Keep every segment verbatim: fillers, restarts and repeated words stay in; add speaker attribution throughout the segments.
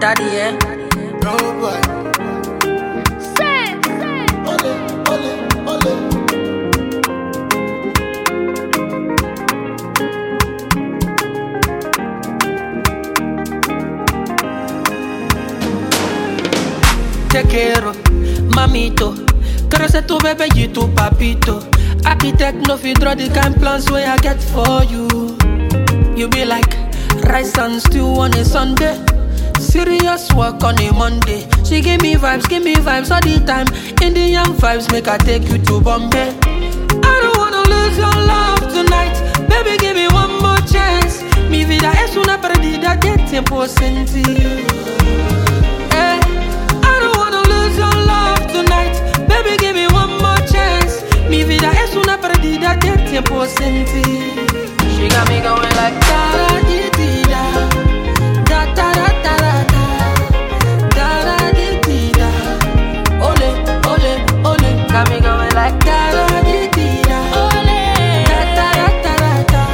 Speaker 1: daddy, yeah.
Speaker 2: No boy.
Speaker 3: Say, say.
Speaker 2: Ole, ole, ole.
Speaker 4: Te quiero, mamito. Quiero ser tu bebé y tu papito. Architect no fit draw the kind plans where I get for you. You be like rice and stew on a Sunday. Serious work on a Monday. She give me vibes, give me vibes all the time. Indian vibes make her take you to Bombay. I don't wanna lose your love tonight. Baby, give me one more chance. Mi vida es una perdida de tiempo sin ti. Eh, I don't wanna lose your love tonight. Baby, give me one more chance. Mi vida es una perdida de tiempo sin ti. She got me going like da da di di da. Da da da da da da. Da da di di da. Ole, ole, ole. Got me going like da da di di da. Ole. Da da da da da da.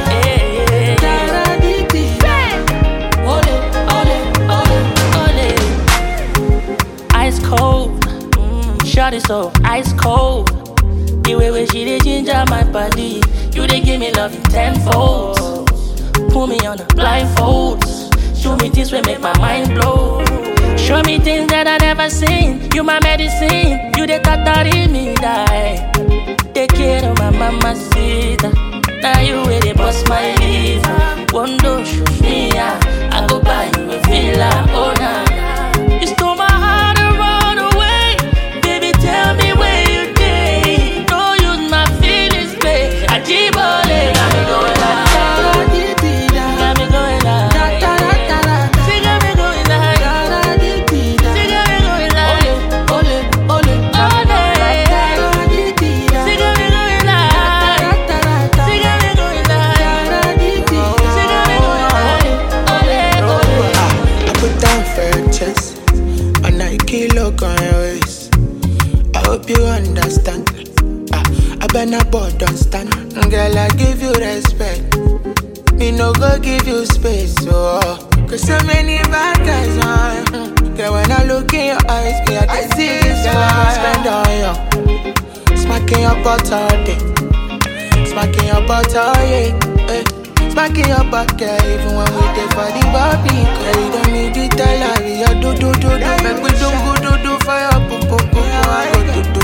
Speaker 4: Da da di di da. Ole, ole, ole,
Speaker 1: ole. Ice cold, mm, shawty so ice cold. The way where she dey ginger my body, you dey give me love in tenfold. Put me on a blindfold. Show me things will make my mind blow. Show me things that I never seen. You my medicine, you the tatari me die. Take care of my mamacita. Now you where they bust my liver. One do shoot me yeah. I go buy you a villa, oh nah, nah. You stole my heart and run away. Baby, tell me where you stay. Don't use my feelings, babe. I keep on it. Got me going like
Speaker 4: da di di da.
Speaker 1: got me going like
Speaker 4: Da da da da da.
Speaker 1: she got me going like
Speaker 4: Da da di di da.
Speaker 1: she got me going like
Speaker 4: Ole, ole,
Speaker 1: all day.
Speaker 4: da da di di da.
Speaker 1: She got me going like
Speaker 4: Da da da
Speaker 1: she
Speaker 4: da.
Speaker 1: got me going like
Speaker 4: Da da di di da.
Speaker 1: she got me going like ole, ole.
Speaker 2: Ah, I put down for your chest. A Nike look on your waist. I hope you understand. Ah, I better board don't stand. Girl, I give you respect. Me no go give you space. Oh, cause so many bad guys on. Mm. Girl, when I look in your eyes, me I can see this girl, I spend on you. Smacking your butt all day. Smacking your butt all yeah. Eh. Smacking your butt, girl, even when we dey for the barbie. Girl, you don't need to tell her, we are do do do do. Make we do go do do for your poo poo poo. I go do do